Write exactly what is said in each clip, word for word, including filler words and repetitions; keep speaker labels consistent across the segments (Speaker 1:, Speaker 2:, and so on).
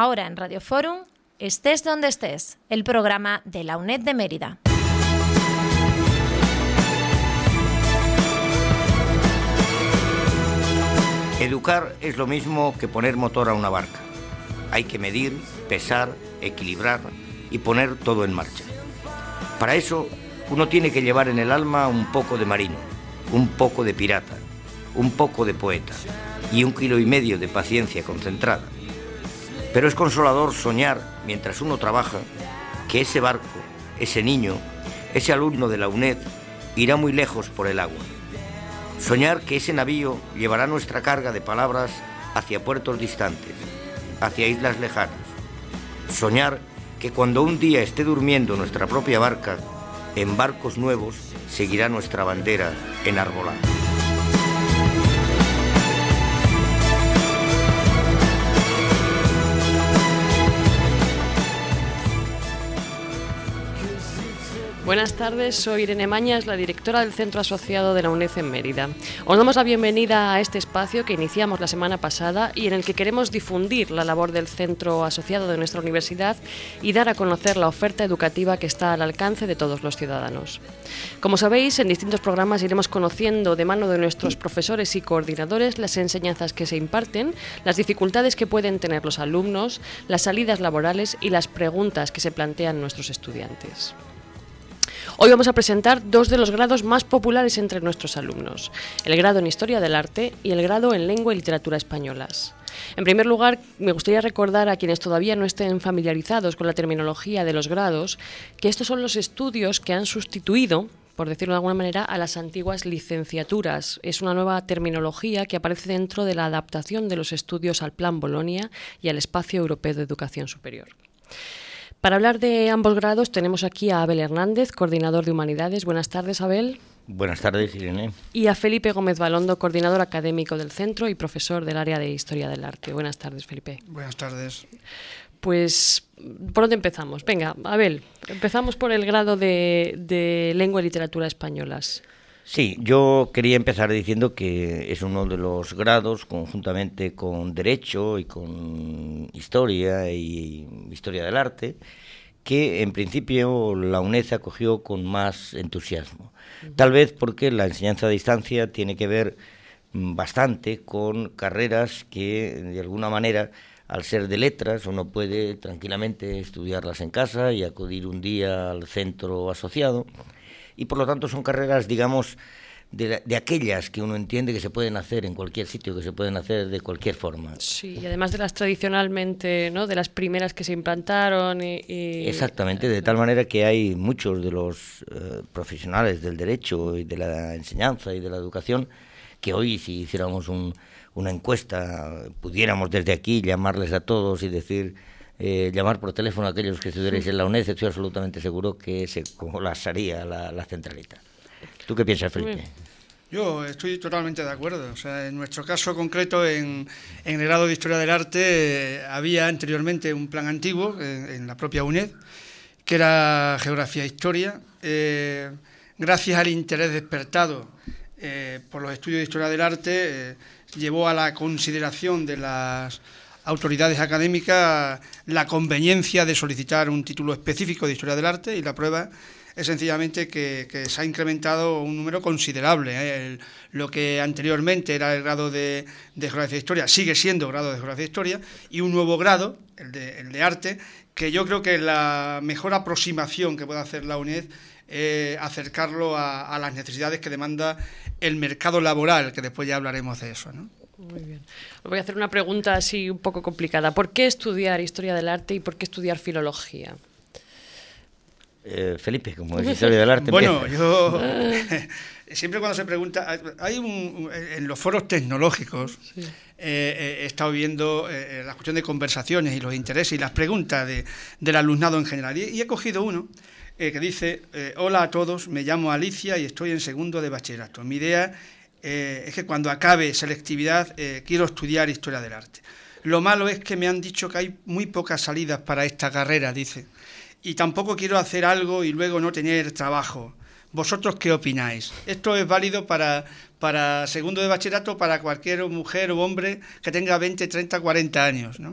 Speaker 1: Ahora en Radio Fórum, Estés donde estés, el programa de la UNED de Mérida.
Speaker 2: Educar es lo mismo que poner motor a una barca. Hay que medir, pesar, equilibrar y poner todo en marcha. Para eso, uno tiene que llevar en el alma un poco de marino, un poco de pirata, un poco de poeta y un kilo y medio de paciencia concentrada. Pero es consolador soñar, mientras uno trabaja, que ese barco, ese niño, ese alumno de la UNED, irá muy lejos por el agua. Soñar que ese navío llevará nuestra carga de palabras hacia puertos distantes, hacia islas lejanas. Soñar que cuando un día esté durmiendo nuestra propia barca, en barcos nuevos seguirá nuestra bandera enarbolada.
Speaker 3: Buenas tardes, soy Irene Mañas, la directora del Centro Asociado de la UNED en Mérida. Os damos la bienvenida a este espacio que iniciamos la semana pasada y en el que queremos difundir la labor del Centro Asociado de nuestra universidad y dar a conocer la oferta educativa que está al alcance de todos los ciudadanos. Como sabéis, en distintos programas iremos conociendo de mano de nuestros profesores y coordinadores las enseñanzas que se imparten, las dificultades que pueden tener los alumnos, las salidas laborales y las preguntas que se plantean nuestros estudiantes. Hoy vamos a presentar dos de los grados más populares entre nuestros alumnos, el grado en Historia del Arte y el grado en Lengua y Literatura Españolas. En primer lugar, me gustaría recordar a quienes todavía no estén familiarizados con la terminología de los grados que estos son los estudios que han sustituido, por decirlo de alguna manera, a las antiguas licenciaturas. Es una nueva terminología que aparece dentro de la adaptación de los estudios al Plan Bolonia y al Espacio Europeo de Educación Superior. Para hablar de ambos grados tenemos aquí a Abel Hernández, coordinador de Humanidades. Buenas tardes, Abel.
Speaker 2: Buenas tardes, Irene.
Speaker 3: Y a Felipe Gómez Balondo, coordinador académico del centro y profesor del área de Historia del Arte. Buenas tardes, Felipe.
Speaker 4: Buenas tardes.
Speaker 3: Pues, ¿por dónde empezamos? Venga, Abel, empezamos por el grado de, de Lengua y Literatura Españolas.
Speaker 2: Sí, yo quería empezar diciendo que es uno de los grados, conjuntamente con Derecho y con Historia y Historia del Arte, que en principio la UNED acogió con más entusiasmo. Tal vez porque la enseñanza a distancia tiene que ver bastante con carreras que, de alguna manera, al ser de letras, uno puede tranquilamente estudiarlas en casa y acudir un día al centro asociado. Y por lo tanto son carreras, digamos, de, de aquellas que uno entiende que se pueden hacer en cualquier sitio, que se pueden hacer de cualquier forma.
Speaker 3: Sí, y además de las tradicionalmente, ¿no?, de las primeras que se implantaron. Y, y...
Speaker 2: Exactamente, de tal manera que hay muchos de los eh, profesionales del derecho y de la enseñanza y de la educación que hoy, si hiciéramos un, una encuesta, pudiéramos desde aquí llamarles a todos y decir... Eh, llamar por teléfono a aquellos que estudiaréis en la UNED, estoy absolutamente seguro que se colapsaría la, la centralita. ¿Tú qué piensas, Felipe?
Speaker 4: Yo estoy totalmente de acuerdo. O sea, en nuestro caso concreto, en, en el grado de Historia del Arte, eh, había anteriormente un plan antiguo en, en la propia UNED, que era Geografía e Historia. Eh, gracias al interés despertado eh, por los estudios de Historia del Arte, eh, llevó a la consideración de las autoridades académicas la conveniencia de solicitar un título específico de Historia del Arte, y la prueba es sencillamente que, que se ha incrementado un número considerable. ¿eh? El, lo que anteriormente era el grado de, de Geografía e Historia sigue siendo grado de Geografía e Historia, y un nuevo grado, el de, el de Arte, que yo creo que la mejor aproximación que puede hacer la UNED es acercarlo a, a las necesidades que demanda el mercado laboral, que después ya hablaremos de eso, ¿no?
Speaker 3: Muy bien. Os voy a hacer una pregunta así un poco complicada. ¿Por qué estudiar Historia del Arte y por qué estudiar Filología?
Speaker 2: Eh, Felipe, como es Historia del Arte...
Speaker 4: Bueno, empieza. yo... siempre cuando se pregunta... Hay un, en los foros tecnológicos, sí. eh, he estado viendo eh, la cuestión de conversaciones y los intereses y las preguntas de, del alumnado en general. Y, y he cogido uno eh, que dice: eh, hola a todos, me llamo Alicia y estoy en segundo de bachillerato. Mi idea... Eh, es que cuando acabe selectividad eh, quiero estudiar Historia del Arte. Lo malo es que me han dicho que hay muy pocas salidas para esta carrera, dice, y tampoco quiero hacer algo y luego no tener trabajo. ¿Vosotros qué opináis? Esto es válido para, para segundo de bachillerato, para cualquier mujer o hombre que tenga veinte, treinta, cuarenta años, ¿no?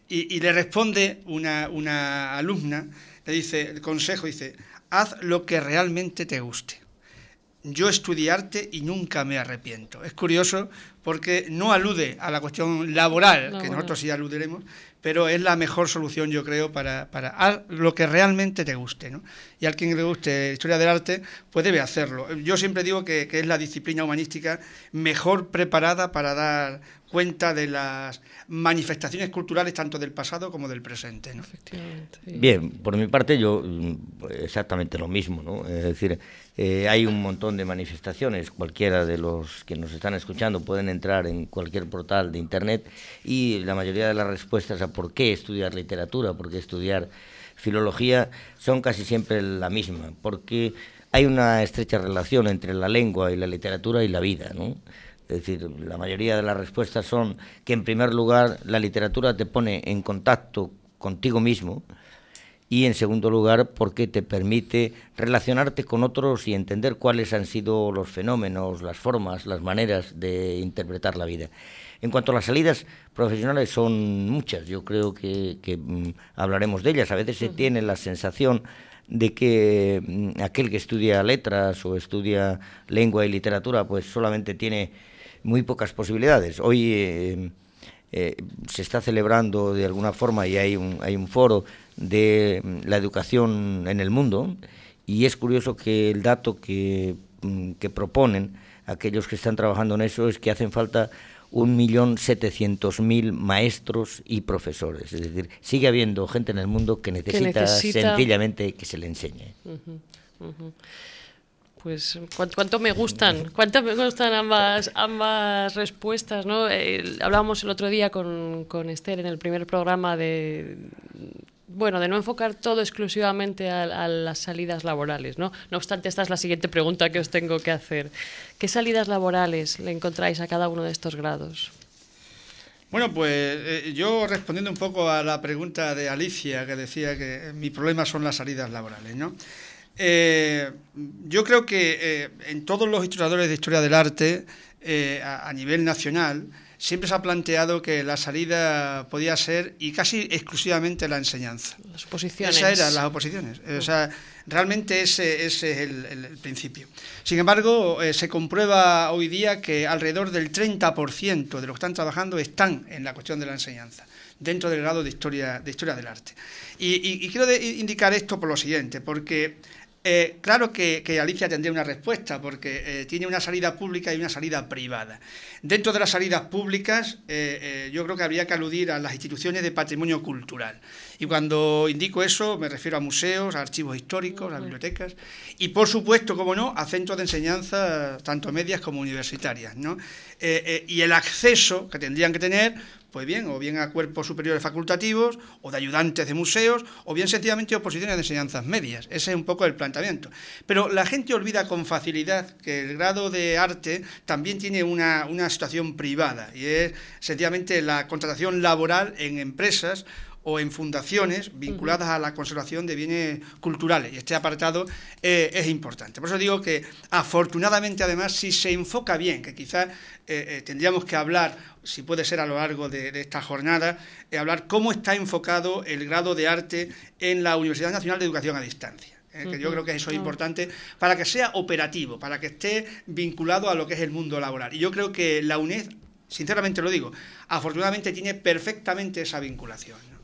Speaker 4: Y, y le responde una, una alumna, le dice, el consejo, dice, haz lo que realmente te guste. Yo estudié arte y nunca me arrepiento. Es curioso porque no alude a la cuestión laboral, no, que bueno. nosotros sí aludiremos, pero es la mejor solución, yo creo, para, para haz lo que realmente te guste, ¿no? Y a quien le guste historia del arte, pues debe hacerlo. Yo siempre digo que, que es la disciplina humanística mejor preparada para dar cuenta de las manifestaciones culturales tanto del pasado como del presente, ¿no?
Speaker 3: Efectivamente. Sí.
Speaker 2: Bien, por mi parte yo exactamente lo mismo, ¿no? Es decir, eh, hay un montón de manifestaciones, cualquiera de los que nos están escuchando pueden entrar en cualquier portal de internet y la mayoría de las respuestas a por qué estudiar literatura, por qué estudiar filología son casi siempre la misma, porque hay una estrecha relación entre la lengua y la literatura y la vida, ¿no? Es decir, la mayoría de las respuestas son que, en primer lugar, la literatura te pone en contacto contigo mismo y, en segundo lugar, porque te permite relacionarte con otros y entender cuáles han sido los fenómenos, las formas, las maneras de interpretar la vida. En cuanto a las salidas profesionales, son muchas. Yo creo que, que mm, hablaremos de ellas. A veces se tiene la sensación de que mm, aquel que estudia letras o estudia lengua y literatura, pues solamente tiene muy pocas posibilidades. Hoy eh, eh, se está celebrando de alguna forma y hay un, hay un foro de la educación en el mundo y es curioso que el dato que, que proponen aquellos que están trabajando en eso es que hacen falta un millón setecientos mil maestros y profesores. Es decir, sigue habiendo gente en el mundo que necesita, que necesita... sencillamente que se le enseñe.
Speaker 3: Uh-huh, uh-huh. Pues cuánto, cuánto me gustan, cuánto me gustan ambas ambas respuestas, ¿no? Eh, hablábamos el otro día con, con Esther en el primer programa de, bueno, de no enfocar todo exclusivamente a, a las salidas laborales, ¿no? No obstante, esta es la siguiente pregunta que os tengo que hacer. ¿Qué salidas laborales le encontráis a cada uno de estos grados?
Speaker 4: Bueno, pues eh, yo respondiendo un poco a la pregunta de Alicia, que decía que mi problema son las salidas laborales, ¿no? Eh, yo creo que eh, en todos los historiadores de historia del arte eh, a, a nivel nacional siempre se ha planteado que la salida podía ser y casi exclusivamente la enseñanza.
Speaker 3: Las oposiciones.
Speaker 4: Esas eran las oposiciones. O sea, realmente ese, ese es el, el, el principio. Sin embargo, eh, se comprueba hoy día que alrededor del treinta por ciento de los que están trabajando están en la cuestión de la enseñanza, dentro del grado de historia, de historia del arte. Y, y, y quiero de, indicar esto por lo siguiente, porque Eh, claro que, que Alicia tendría una respuesta, porque eh, tiene una salida pública y una salida privada. Dentro de las salidas públicas, eh, eh, yo creo que habría que aludir a las instituciones de patrimonio cultural. Y cuando indico eso, me refiero a museos, a archivos históricos, a bibliotecas, y por supuesto, como no, a centros de enseñanza, tanto medias como universitarias, ¿no? Eh, eh, y el acceso que tendrían que tener, pues bien, o bien a cuerpos superiores facultativos, o de ayudantes de museos, o bien sencillamente oposiciones de enseñanzas medias. Ese es un poco el planteamiento. Pero la gente olvida con facilidad que el grado de arte también tiene una, una situación privada, y es sencillamente la contratación laboral en empresas o en fundaciones vinculadas a la conservación de bienes culturales, y este apartado eh, es importante. Por eso digo que, afortunadamente, además, si se enfoca bien, que quizás eh, eh, tendríamos que hablar, si puede ser a lo largo de, de esta jornada, eh, hablar cómo está enfocado el grado de arte en la Universidad Nacional de Educación a Distancia. Eh, que yo creo que eso es importante para que sea operativo, para que esté vinculado a lo que es el mundo laboral. Y yo creo que la UNED, sinceramente lo digo, afortunadamente tiene perfectamente esa vinculación, ¿no?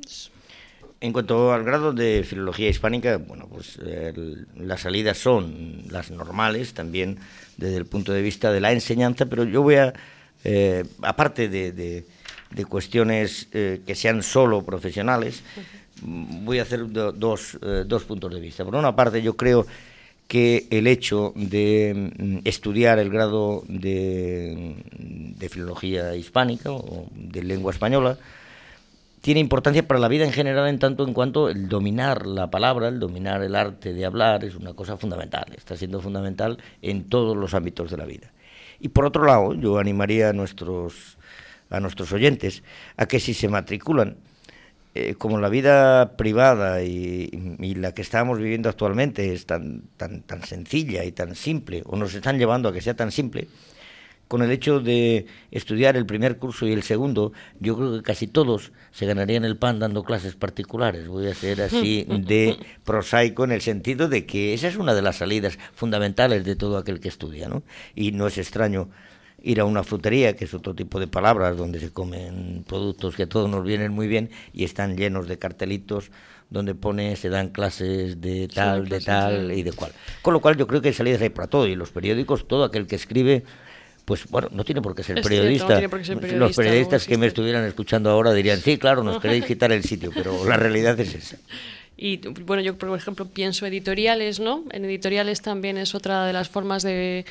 Speaker 2: En cuanto al grado de filología hispánica, bueno, pues eh, las salidas son las normales también desde el punto de vista de la enseñanza, pero yo voy a, eh, aparte de, de, de cuestiones eh, que sean solo profesionales, voy a hacer do, dos, eh, dos puntos de vista. Por una parte, yo creo que el hecho de estudiar el grado de, de filología hispánica o de lengua española tiene importancia para la vida en general, en tanto en cuanto el dominar la palabra, el dominar el arte de hablar es una cosa fundamental, está siendo fundamental en todos los ámbitos de la vida. Y por otro lado, yo animaría a nuestros, a nuestros oyentes a que si se matriculan, eh, como la vida privada y, y la que estamos viviendo actualmente es tan, tan, tan sencilla y tan simple, o nos están llevando a que sea tan simple, con el hecho de estudiar el primer curso y el segundo, yo creo que casi todos se ganarían el pan dando clases particulares. Voy a ser así de prosaico en el sentido de que esa es una de las salidas fundamentales de todo aquel que estudia, ¿no? Y no es extraño ir a una frutería, que es otro tipo de palabras, donde se comen productos que a todos nos vienen muy bien y están llenos de cartelitos donde pone se dan clases de tal, sí, de tal y de cual. Con lo cual yo creo que hay salidas ahí para todo, y los periódicos, todo aquel que escribe, pues bueno, no tiene por qué ser, periodista.
Speaker 3: Cierto, no tiene por qué ser periodista.
Speaker 2: Los periodistas
Speaker 3: no
Speaker 2: que me estuvieran escuchando ahora dirían, sí, claro, nos queréis quitar el sitio, pero la realidad es esa.
Speaker 3: Y bueno, yo por ejemplo pienso editoriales, ¿no? En editoriales también es otra de las formas de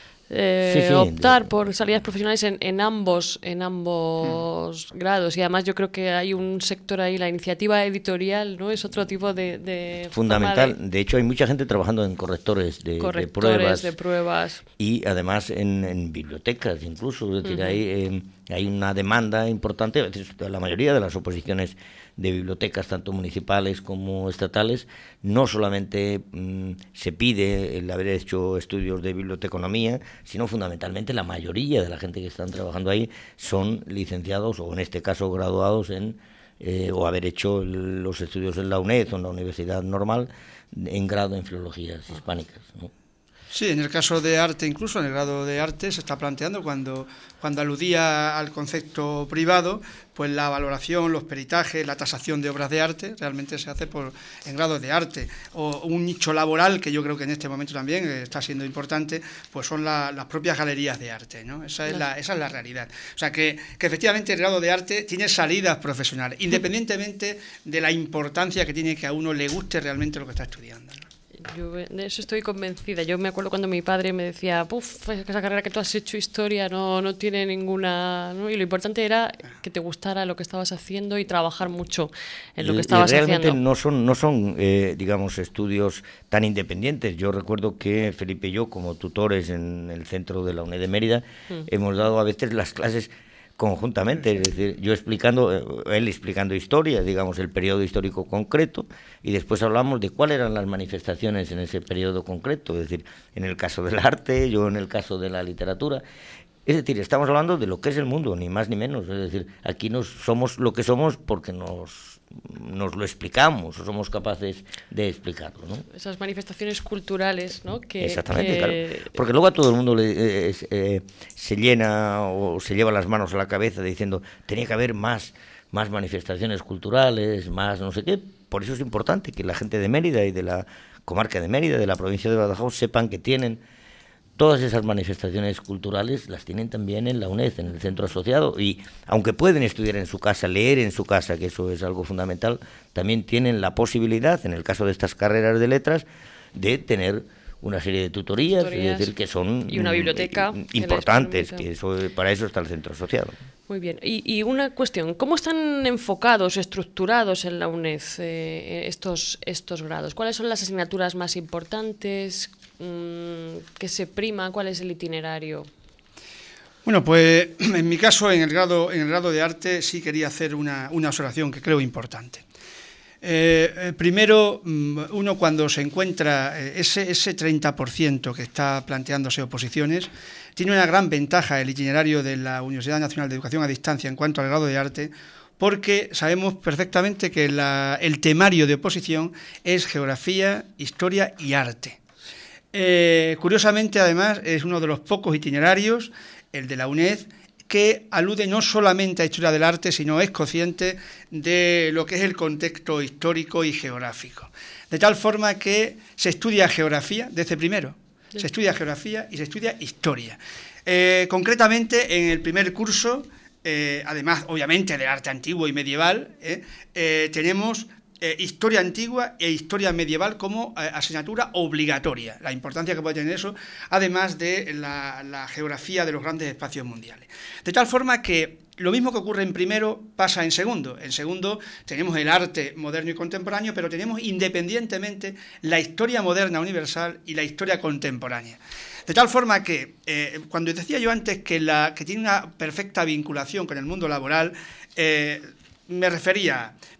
Speaker 3: eh, sí, sí, optar de... por salidas profesionales en, en ambos en ambos mm. grados, y además yo creo que hay un sector ahí, la iniciativa editorial, ¿no? Es otro tipo de, de
Speaker 2: fundamental. De... de hecho hay mucha gente trabajando en correctores de,
Speaker 3: correctores
Speaker 2: de pruebas,
Speaker 3: de pruebas
Speaker 2: y además en, en bibliotecas incluso, es decir, uh-huh. hay, eh, hay una demanda importante. La mayoría de las oposiciones de bibliotecas, tanto municipales como estatales, no solamente mmm, se pide el haber hecho estudios de biblioteconomía, sino fundamentalmente la mayoría de la gente que están trabajando ahí son licenciados, o en este caso graduados en eh, o haber hecho el, los estudios en la UNED o en la Universidad Normal en grado en filologías hispánicas, ¿no?
Speaker 4: Sí, en el caso de arte, incluso en el grado de arte, se está planteando cuando, cuando aludía al concepto privado, pues la valoración, los peritajes, la tasación de obras de arte, realmente se hace por en grados de arte. O un nicho laboral que yo creo que en este momento también está siendo importante, pues son la, las propias galerías de arte, ¿no? Esa es la, esa es la realidad. O sea, que, que efectivamente el grado de arte tiene salidas profesionales, independientemente de la importancia que tiene que a uno le guste realmente lo que está estudiando, ¿no?
Speaker 3: Yo de eso estoy convencida. Yo me acuerdo cuando mi padre me decía, puf, esa carrera que tú has hecho, historia, no, no tiene ninguna, ¿no? Y lo importante era que te gustara lo que estabas haciendo y trabajar mucho en lo que estabas
Speaker 2: y realmente
Speaker 3: haciendo.
Speaker 2: no son, no son eh, digamos, estudios tan independientes. Yo recuerdo que Felipe y yo, como tutores en el centro de la UNED de Mérida, mm. hemos dado a veces las clases conjuntamente, es decir, yo explicando, él explicando historia, digamos, el periodo histórico concreto, y después hablamos de cuáles eran las manifestaciones en ese periodo concreto, es decir, en el caso del arte, yo en el caso de la literatura. Es decir, estamos hablando de lo que es el mundo, ni más ni menos. Es decir, aquí nos somos lo que somos porque nos, nos lo explicamos, o somos capaces de explicarlo, ¿no?
Speaker 3: Esas manifestaciones culturales, ¿no? Que,
Speaker 2: Exactamente,
Speaker 3: que...
Speaker 2: claro. Porque luego a todo el mundo le, eh, eh, se llena o se lleva las manos a la cabeza diciendo tenía que haber más, más manifestaciones culturales, más no sé qué. Por eso es importante que la gente de Mérida y de la comarca de Mérida, de la provincia de Badajoz, sepan que tienen todas esas manifestaciones culturales, las tienen también en la UNED, en el centro asociado, y aunque pueden estudiar en su casa, leer en su casa, que eso es algo fundamental, también tienen la posibilidad, en el caso de estas carreras de letras, de tener una serie de tutorías, tutorías es decir, que son
Speaker 3: y una biblioteca
Speaker 2: importantes, que, que eso, para eso está el centro asociado.
Speaker 3: Muy bien. Y, y una cuestión, ¿cómo están enfocados, estructurados en la UNED eh, estos, estos grados? ¿Cuáles son las asignaturas más importantes? ¿Qué se prima? ¿Cuál es el itinerario?
Speaker 4: Bueno, pues en mi caso, en el grado, en el grado de arte, sí quería hacer una, una observación que creo importante. Eh, primero, uno cuando se encuentra ese, ese treinta por ciento que está planteándose oposiciones, tiene una gran ventaja el itinerario de la Universidad Nacional de Educación a Distancia en cuanto al grado de arte, porque sabemos perfectamente que la, el temario de oposición es geografía, historia y arte. Eh, curiosamente, además, es uno de los pocos itinerarios, el de la UNED, que alude no solamente a historia del arte, sino es consciente de lo que es el contexto histórico y geográfico. De tal forma que se estudia geografía desde primero, sí. se estudia geografía y se estudia historia. Eh, concretamente, en el primer curso, eh, además, obviamente, del arte antiguo y medieval, eh, eh, tenemos Eh, historia antigua e historia medieval como eh, asignatura obligatoria, la importancia que puede tener eso, además de la, la geografía de los grandes espacios mundiales. De tal forma que lo mismo que ocurre en primero pasa en segundo. En segundo tenemos el arte moderno y contemporáneo, pero tenemos independientemente la historia moderna universal y la historia contemporánea. De tal forma que, eh, cuando decía yo antes que, la, que tiene una perfecta vinculación con el mundo laboral, eh, me refería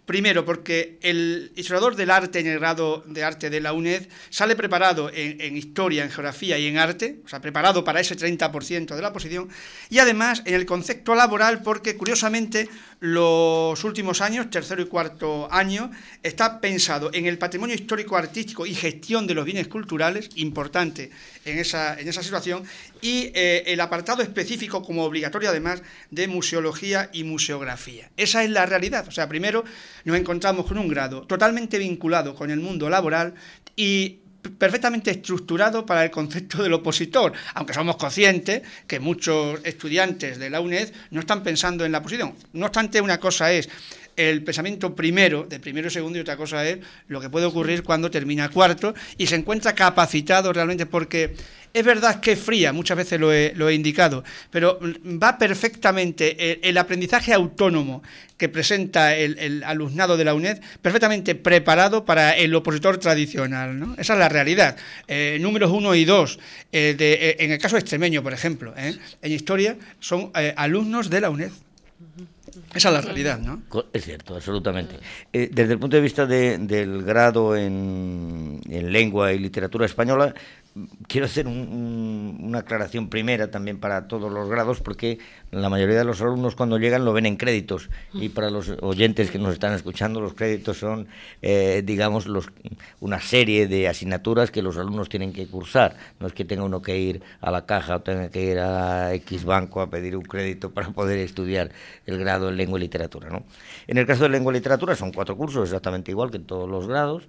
Speaker 4: Primero, porque el historiador del arte en el grado de arte de la UNED sale preparado en, en historia, en geografía y en arte, o sea, preparado para ese treinta por ciento de la posición, y además en el concepto laboral, porque curiosamente los últimos años, tercero y cuarto año, está pensado en el patrimonio histórico, artístico y gestión de los bienes culturales, importante en esa, en esa situación, y eh, el apartado específico como obligatorio además de museología y museografía. Esa es la realidad. O sea, primero nos encontramos con un grado totalmente vinculado con el mundo laboral y perfectamente estructurado para el concepto del opositor, aunque somos conscientes que muchos estudiantes de la UNED no están pensando en la oposición. No obstante, una cosa es el pensamiento primero, de primero y segundo, y otra cosa es lo que puede ocurrir cuando termina cuarto y se encuentra capacitado realmente, porque es verdad que es fría, muchas veces lo he, lo he indicado, pero va perfectamente el, el aprendizaje autónomo que presenta el, el alumnado de la UNED, perfectamente preparado para el opositor tradicional, ¿no? Esa es la realidad. Eh, números uno y dos, eh, de, eh, en el caso extremeño, por ejemplo, ¿eh? en historia, son eh, alumnos de la UNED. Esa es la realidad, ¿no?
Speaker 2: Es cierto, absolutamente. Eh, desde el punto de vista de, del grado en, en lengua y literatura española, quiero hacer un, un, una aclaración primera también para todos los grados, porque la mayoría de los alumnos cuando llegan lo ven en créditos, y para los oyentes que nos están escuchando, los créditos son, eh, digamos, los, una serie de asignaturas que los alumnos tienen que cursar. No es que tenga uno que ir a la caja o tenga que ir a X banco a pedir un crédito para poder estudiar el grado en lengua y literatura, ¿no? En el caso de lengua y literatura son cuatro cursos, exactamente igual que en todos los grados.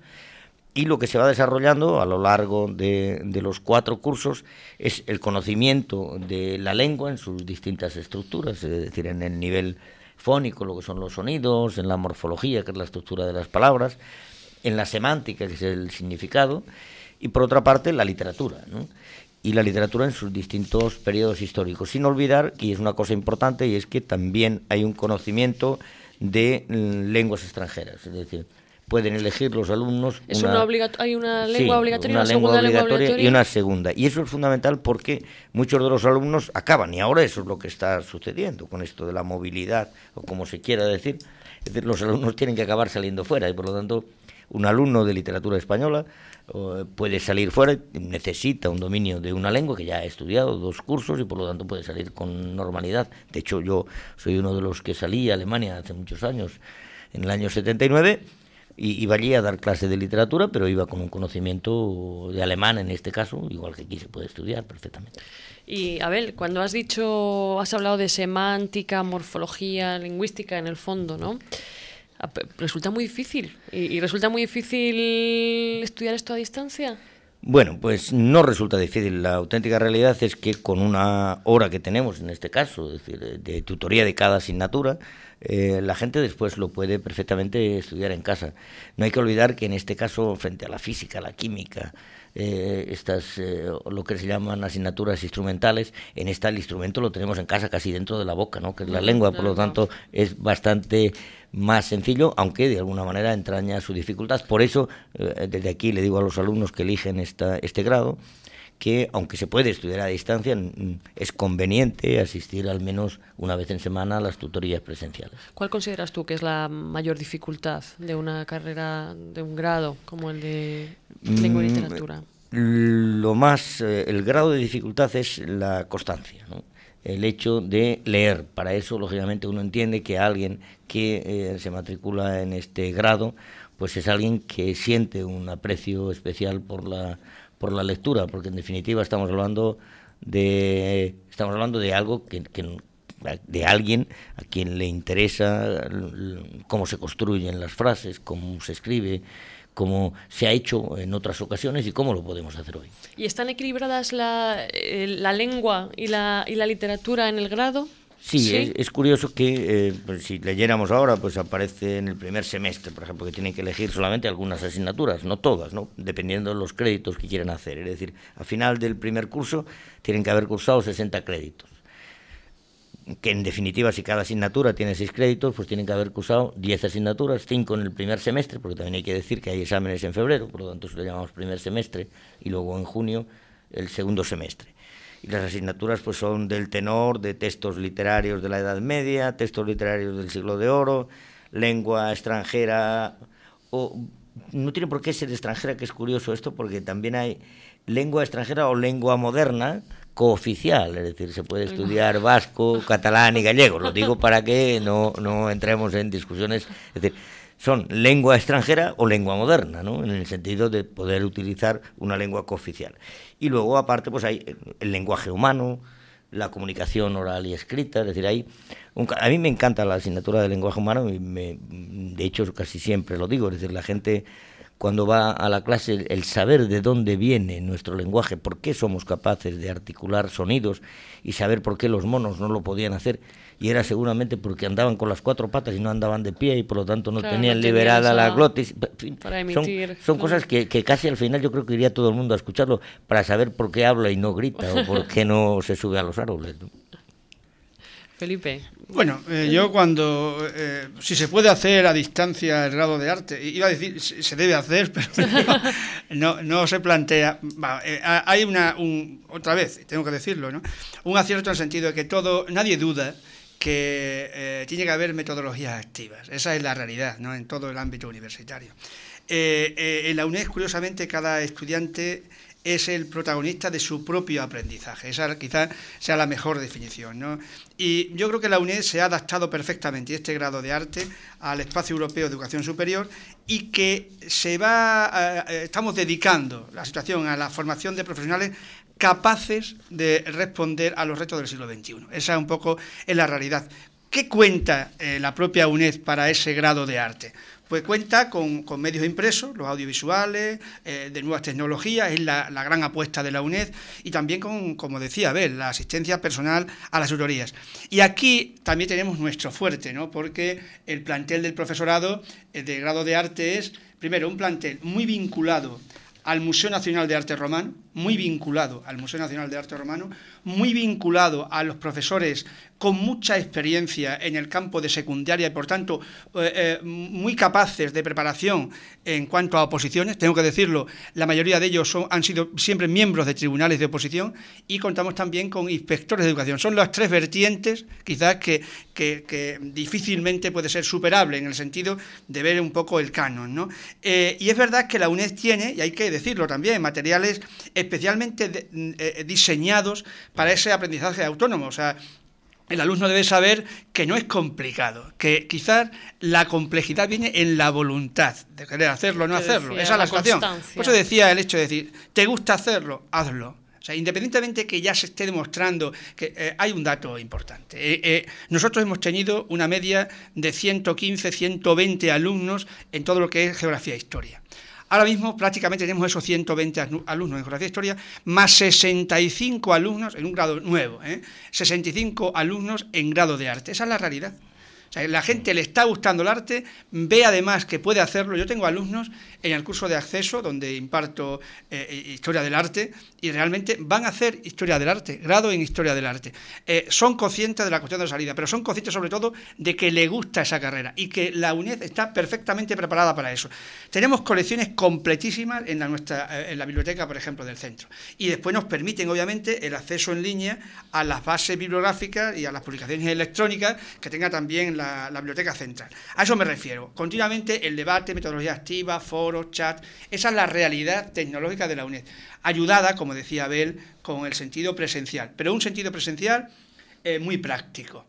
Speaker 2: Y lo que se va desarrollando a lo largo de, de los cuatro cursos es el conocimiento de la lengua en sus distintas estructuras, es decir, en el nivel fónico, lo que son los sonidos, en la morfología, que es la estructura de las palabras, en la semántica, que es el significado, y por otra parte la literatura, ¿no? Y la literatura en sus distintos periodos históricos, sin olvidar, y es una cosa importante, y es que también hay un conocimiento de mm, lenguas extranjeras, es decir, pueden elegir los alumnos
Speaker 3: ¿Es
Speaker 2: una,
Speaker 3: una obligato- hay una lengua
Speaker 2: sí,
Speaker 3: obligatoria,
Speaker 2: una
Speaker 3: una
Speaker 2: lengua
Speaker 3: segunda
Speaker 2: obligatoria
Speaker 3: lengua obligatoria
Speaker 2: y una segunda. Y eso es fundamental porque muchos de los alumnos acaban, y ahora eso es lo que está sucediendo con esto de la movilidad, o como se quiera decir, es decir, los alumnos tienen que acabar saliendo fuera, y por lo tanto un alumno de literatura española uh, puede salir fuera, necesita un dominio de una lengua que ya ha estudiado dos cursos y por lo tanto puede salir con normalidad. De hecho, yo soy uno de los que salí a Alemania hace muchos años, en el año setenta y nueve, y iba allí a dar clase de literatura, pero iba con un conocimiento de alemán en este caso, igual que aquí se puede estudiar perfectamente.
Speaker 3: Y Abel, cuando has dicho, has hablado de semántica, morfología, lingüística en el fondo, ¿no? Resulta muy difícil. ¿Y, y resulta muy difícil estudiar esto a distancia?
Speaker 2: Bueno, pues no resulta difícil. La auténtica realidad es que con una hora que tenemos, en este caso, es decir, de tutoría de cada asignatura, eh, la gente después lo puede perfectamente estudiar en casa. No hay que olvidar que en este caso, frente a la física, la química, eh, estas eh, lo que se llaman asignaturas instrumentales, en esta el instrumento lo tenemos en casa, casi dentro de la boca, ¿no? Que es la lengua, por lo tanto es bastante más sencillo, aunque de alguna manera entraña su dificultad. Por eso, eh, desde aquí le digo a los alumnos que eligen esta, este grado, que aunque se puede estudiar a distancia, es conveniente asistir al menos una vez en semana a las tutorías presenciales.
Speaker 3: ¿Cuál consideras tú que es la mayor dificultad de una carrera, de un grado como el de lengua y literatura?
Speaker 2: Lo más, eh, el grado de dificultad es la constancia, ¿no? El hecho de leer. Para eso, lógicamente, uno entiende que alguien que eh, se matricula en este grado, pues es alguien que siente un aprecio especial por la por la lectura, porque en definitiva estamos hablando de estamos hablando de algo que, que de alguien a quien le interesa cómo se construyen las frases, cómo se escribe, cómo se ha hecho en otras ocasiones y cómo lo podemos hacer hoy.
Speaker 3: ¿Y están equilibradas la, eh, la lengua y la, y la literatura en el grado?
Speaker 2: Sí,
Speaker 3: sí.
Speaker 2: Es, es curioso que eh, pues, si leyéramos ahora, pues aparece en el primer semestre, por ejemplo, que tienen que elegir solamente algunas asignaturas, no todas, ¿no? Dependiendo de los créditos que quieran hacer. Es decir, al final del primer curso tienen que haber cursado sesenta créditos. Que en definitiva, si cada asignatura tiene seis créditos, pues tienen que haber cursado diez asignaturas, cinco en el primer semestre, porque también hay que decir que hay exámenes en febrero, por lo tanto eso lo llamamos primer semestre, y luego en junio el segundo semestre. Y las asignaturas pues son del tenor, de textos literarios de la Edad Media, textos literarios del Siglo de Oro, lengua extranjera, o no tiene por qué ser extranjera, que es curioso esto, porque también hay lengua extranjera o lengua moderna cooficial, es decir, se puede estudiar vasco, catalán y gallego, lo digo para que no, no entremos en discusiones, es decir, son lengua extranjera o lengua moderna, ¿no? En el sentido de poder utilizar una lengua cooficial. Y luego, aparte, pues hay el lenguaje humano, la comunicación oral y escrita, es decir, hay un, a mí me encanta la asignatura de lenguaje humano, y me, de hecho casi siempre lo digo, es decir, la gente cuando va a la clase, el saber de dónde viene nuestro lenguaje, por qué somos capaces de articular sonidos y saber por qué los monos no lo podían hacer, y era seguramente porque andaban con las cuatro patas y no andaban de pie y por lo tanto no
Speaker 3: claro,
Speaker 2: tenían
Speaker 3: no
Speaker 2: liberada
Speaker 3: esa,
Speaker 2: la glotis.
Speaker 3: para emitir.
Speaker 2: Son, son cosas que, que casi al final yo creo que iría todo el mundo a escucharlo para saber por qué habla y no grita o por qué no se sube a los árboles, ¿no?
Speaker 3: Felipe.
Speaker 4: Bueno, eh, yo cuando, eh, si se puede hacer a distancia el grado de arte, iba a decir, se debe hacer, pero no, no, no se plantea. Va, eh, hay una, un, otra vez, tengo que decirlo, ¿no? Un acierto en el sentido de que todo, nadie duda que eh, tiene que haber metodologías activas. Esa es la realidad, ¿no? En todo el ámbito universitario. Eh, eh, en la UNED, curiosamente, cada estudiante es el protagonista de su propio aprendizaje. Esa quizás sea la mejor definición, ¿no? Y yo creo que la UNED se ha adaptado perfectamente, este grado de arte, al espacio europeo de educación superior, y que se va, eh, estamos dedicando la situación a la formación de profesionales capaces de responder a los retos del siglo veintiuno. Esa es un poco es la realidad. ¿Qué cuenta eh, la propia UNED para ese grado de arte? Pues cuenta con, con medios impresos, los audiovisuales, eh, de nuevas tecnologías, es la, la gran apuesta de la UNED, y también con, como decía Abel, la asistencia personal a las tutorías. Y aquí también tenemos nuestro fuerte, ¿no? Porque el plantel del profesorado eh, de grado de arte es, primero, un plantel muy vinculado al Museo Nacional de Arte Romano, muy vinculado al Museo Nacional de Arte Romano, muy vinculado a los profesores con mucha experiencia en el campo de secundaria y, por tanto, eh, eh, muy capaces de preparación en cuanto a oposiciones. Tengo que decirlo, la mayoría de ellos son, han sido siempre miembros de tribunales de oposición, y contamos también con inspectores de educación. Son las tres vertientes, quizás, que, que, que difícilmente puede ser superable en el sentido de ver un poco el canon, ¿no? Eh, y es verdad que la UNED tiene, y hay que decirlo también, materiales especialmente de, eh, diseñados para ese aprendizaje autónomo. O sea, el alumno debe saber que no es complicado, que quizás la complejidad viene en la voluntad de querer hacerlo o no hacerlo. Esa es la situación. Por eso decía el hecho de decir, ¿te gusta hacerlo? Hazlo. O sea, independientemente que ya se esté demostrando que eh, hay un dato importante. Eh, eh, nosotros hemos tenido una media de ciento quince, ciento veinte alumnos en todo lo que es geografía e historia. Ahora mismo prácticamente tenemos esos ciento veinte alumnos en geografía e historia, más sesenta y cinco alumnos en un grado nuevo, ¿eh? sesenta y cinco alumnos en grado de arte. Esa es la realidad. O sea, la gente le está gustando el arte, ve además que puede hacerlo. Yo tengo alumnos en el curso de acceso, donde imparto eh, Historia del Arte, y realmente van a hacer Historia del Arte, grado en Historia del Arte. Eh, son conscientes de la cuestión de la salida, pero son conscientes sobre todo de que le gusta esa carrera y que la UNED está perfectamente preparada para eso. Tenemos colecciones completísimas en la, nuestra, en la biblioteca, por ejemplo, del centro. Y después nos permiten, obviamente, el acceso en línea a las bases bibliográficas y a las publicaciones electrónicas que tenga también la La, la biblioteca central. A eso me refiero. Continuamente el debate, metodología activa, foros, chat. Esa es la realidad tecnológica de la UNED, ayudada, como decía Abel, con el sentido presencial, pero un sentido presencial eh, muy práctico,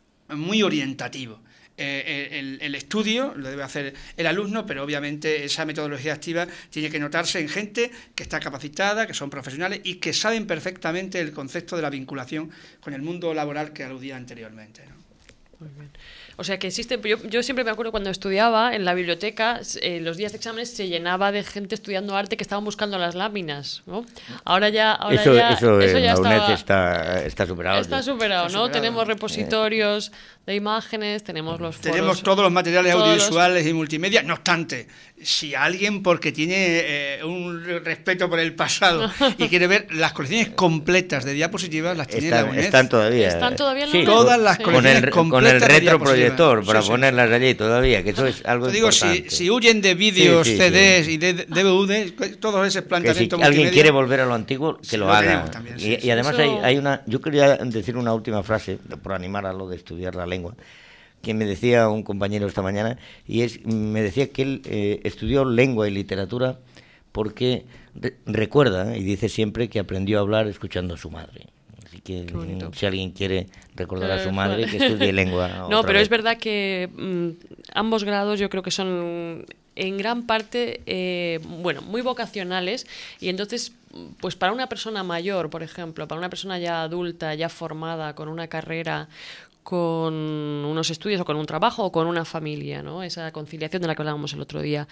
Speaker 4: muy orientativo. Eh, el, el estudio lo debe hacer el alumno, pero obviamente esa metodología activa tiene que notarse en gente que está capacitada, que son profesionales y que saben perfectamente el concepto de la vinculación con el mundo laboral que aludía anteriormente, ¿no?
Speaker 3: Muy bien. O sea que existe, yo, yo siempre me acuerdo cuando estudiaba en la biblioteca, eh, los días de exámenes se llenaba de gente estudiando arte que estaban buscando las láminas, ¿no? Ahora ya, ahora
Speaker 2: eso,
Speaker 3: ya,
Speaker 2: eso,
Speaker 3: eso ya
Speaker 2: la UNED
Speaker 3: está,
Speaker 2: está, está superado.
Speaker 3: Está superado, ¿no? Está superado. Tenemos repositorios de imágenes, tenemos los foros,
Speaker 4: tenemos todos los materiales
Speaker 3: todos
Speaker 4: audiovisuales
Speaker 3: los...
Speaker 4: y multimedia. No obstante, si alguien, porque tiene eh, un respeto por el pasado y quiere ver las colecciones completas de diapositivas, las tiene
Speaker 2: están,
Speaker 4: la UNED.
Speaker 2: Están todavía.
Speaker 3: Están todavía en la
Speaker 2: sí,
Speaker 3: UNED.
Speaker 4: Todas las
Speaker 3: sí.
Speaker 4: colecciones
Speaker 2: con el,
Speaker 4: completas
Speaker 2: con el
Speaker 4: de
Speaker 2: retroproyector para
Speaker 4: sí, sí.
Speaker 2: ponerlas allí todavía, que eso es algo
Speaker 4: Te digo,
Speaker 2: importante.
Speaker 4: si, si huyen de vídeos,
Speaker 2: sí, sí,
Speaker 4: C Ds
Speaker 2: sí.
Speaker 4: y de D V D, todos esos
Speaker 2: Que
Speaker 4: planteamientos
Speaker 2: si alguien
Speaker 4: multimedia,
Speaker 2: quiere volver a lo antiguo, que
Speaker 4: sí,
Speaker 2: lo,
Speaker 4: lo
Speaker 2: haga.
Speaker 4: también,
Speaker 2: y,
Speaker 4: sí,
Speaker 2: y
Speaker 4: sí.
Speaker 2: además
Speaker 3: Eso...
Speaker 2: hay, hay una... Yo quería decir una última frase, por animar a lo de estudiar la lengua, que me decía un compañero esta mañana, y es me decía que él eh, estudió lengua y literatura porque re- recuerda y dice siempre que aprendió a hablar escuchando a su madre. Así que si alguien quiere recordar a su madre, que estudie lengua.
Speaker 3: No, pero
Speaker 2: vez.
Speaker 3: es verdad que mmm, ambos grados yo creo que son en gran parte, eh, bueno, muy vocacionales, y entonces, pues para una persona mayor, por ejemplo, para una persona ya adulta, ya formada, con una carrera, con unos estudios o con un trabajo o con una familia, ¿no? Esa conciliación de la que hablábamos el otro día.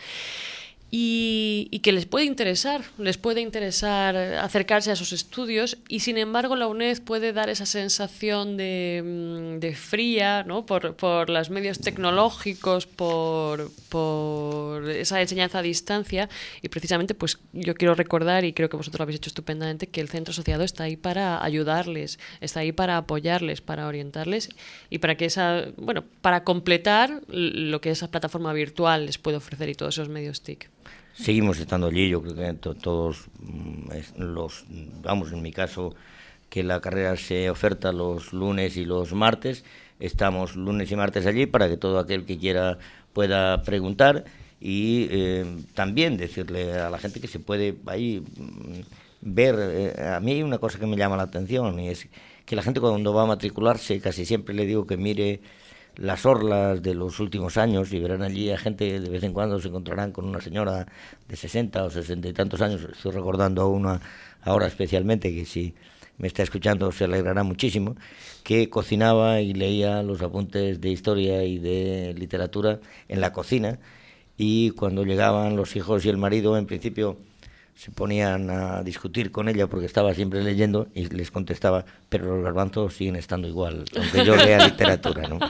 Speaker 3: Y, y que les puede interesar, les puede interesar acercarse a sus estudios, y sin embargo la UNED puede dar esa sensación de, de fría, ¿no? por, por los medios tecnológicos, por, por esa enseñanza a distancia, y precisamente pues yo quiero recordar, y creo que vosotros lo habéis hecho estupendamente, que el centro asociado está ahí para ayudarles, está ahí para apoyarles, para orientarles y para que esa, bueno, para completar lo que esa plataforma virtual les puede ofrecer y todos esos medios T I C.
Speaker 2: Seguimos estando allí, yo creo que to- todos los, vamos, en mi caso, que la carrera se oferta los lunes y los martes, estamos lunes y martes allí para que todo aquel que quiera pueda preguntar, y eh, también decirle a la gente que se puede ahí ver. Eh, a mí hay una cosa que me llama la atención, y es que la gente cuando va a matricularse casi siempre le digo que mire las orlas de los últimos años, y verán allí a gente, de vez en cuando se encontrarán con una señora de sesenta o sesenta y tantos años. Estoy recordando a una ahora especialmente, que si me está escuchando se alegrará muchísimo, que cocinaba y leía los apuntes de historia y de literatura en la cocina, y cuando llegaban los hijos y el marido, en principio se ponían a discutir con ella porque estaba siempre leyendo, y les contestaba, pero los garbanzos siguen estando igual, aunque yo lea literatura, ¿no?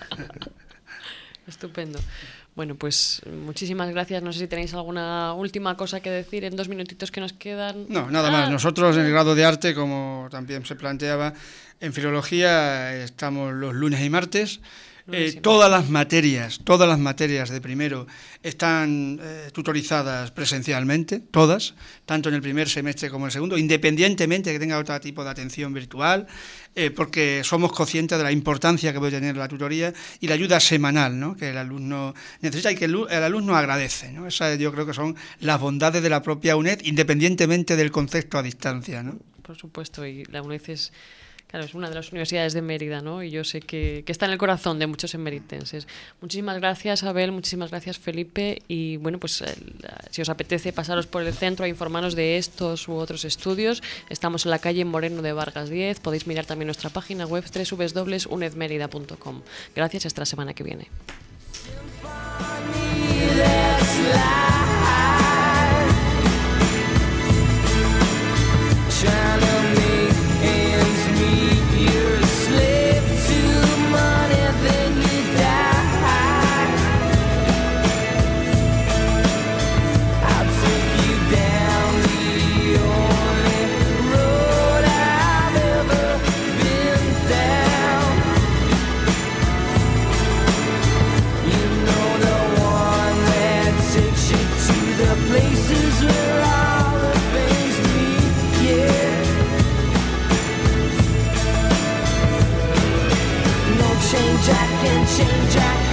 Speaker 3: Estupendo. Bueno, pues muchísimas gracias. No sé si tenéis alguna última cosa que decir en dos minutitos que nos quedan.
Speaker 4: No, nada
Speaker 3: ah.
Speaker 4: más. Nosotros en el grado de arte, como también se planteaba, en filología estamos los lunes y martes. Eh, todas las materias, todas las materias de primero están eh, tutorizadas presencialmente, todas, tanto en el primer semestre como en el segundo, independientemente de que tenga otro tipo de atención virtual, eh, porque somos conscientes de la importancia que puede tener la tutoría y la ayuda semanal, ¿no?, que el alumno necesita y que el, el alumno agradece, ¿no? Esas yo creo que son las bondades de la propia UNED, independientemente del concepto a distancia, ¿no?
Speaker 3: Por supuesto, y la UNED es... Claro, es una de las universidades de Mérida, ¿no? Y yo sé que, que está en el corazón de muchos emeritenses. Muchísimas gracias, Abel, muchísimas gracias, Felipe. Y bueno, pues eh, si os apetece pasaros por el centro a informarnos de estos u otros estudios, estamos en la calle Moreno de Vargas diez. Podéis mirar también nuestra página web doble u doble u doble u punto uned mérida punto com. Gracias, hasta la semana que viene.
Speaker 5: Jack and chain Jack.